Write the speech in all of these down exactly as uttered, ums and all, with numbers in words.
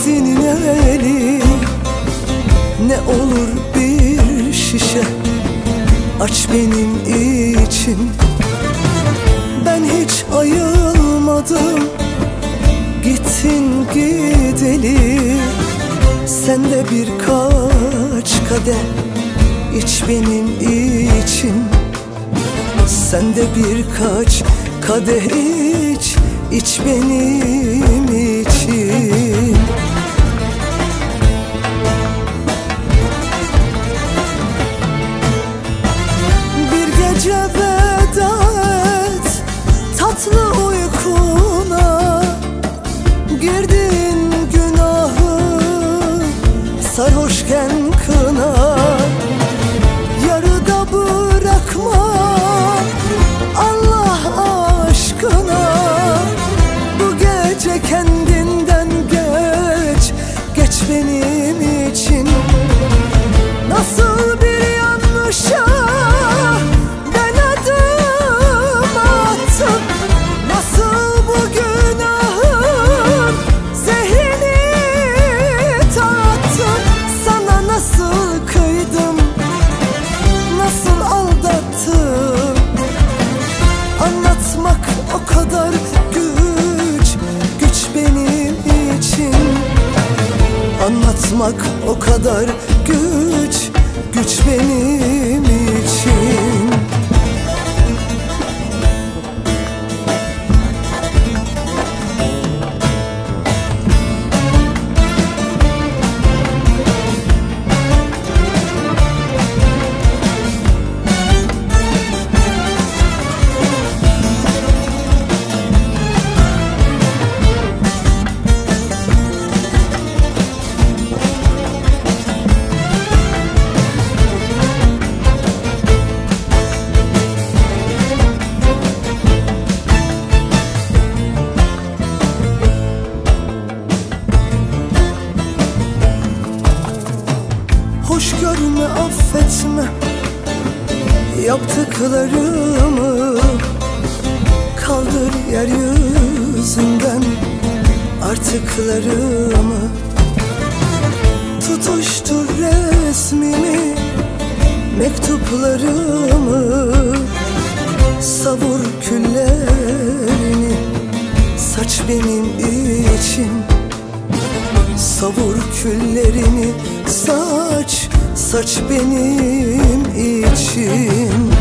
senin eli. Ne olur bir şişe aç benim için. Ben hiç ayılmadım gittin gideli. Sen de birkaç kadeh iç benim için. Sen de birkaç kadeh iç, iç benim için. Bir gece veda et tatlı uykuna. Girdin günahı sarhoşken kına. Yarıda bırakma Allah aşkına. Bu gece kendinden geç, geç benim için. Nasıl bir yanlışa ben adım attım. Nasıl bu günahın zehrini tattım. Sana nasıl kıydım, nasıl aldattım. Anlatmak o kadar güç, güç benim için. Anlatmak o kadar güç, güç benim için. Hoş görme, affetme yaptıklarımı. Kaldır yeryüzünden artıklarımı. Tutuştur resmimi, mektuplarımı. Savur küllerini, saç benim için. Savur küllerini, saç, saç benim için.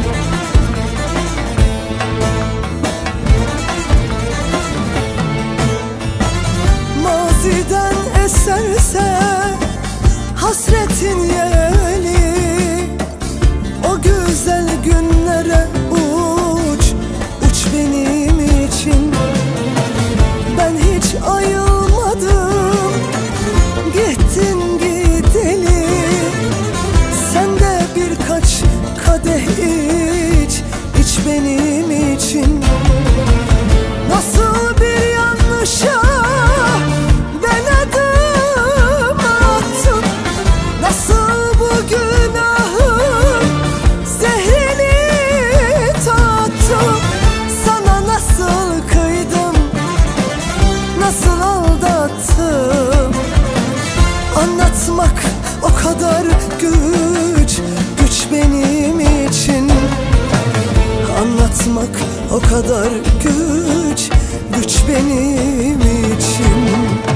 Maziden eserse hasretin yeli. O güzel günlere uç, uç benim için. Ben hiç ayılmadım gittin gideli. Sen de birkaç kadeh iç, iç benim için. Nasıl bir yanlışa ben adım attım. Nasıl bu günahın zehrini tattım. Sana nasıl kıydım, nasıl aldattım. Anlatmak o kadar güç, güç benim için. Anlatmak o kadar güç, güç benim için.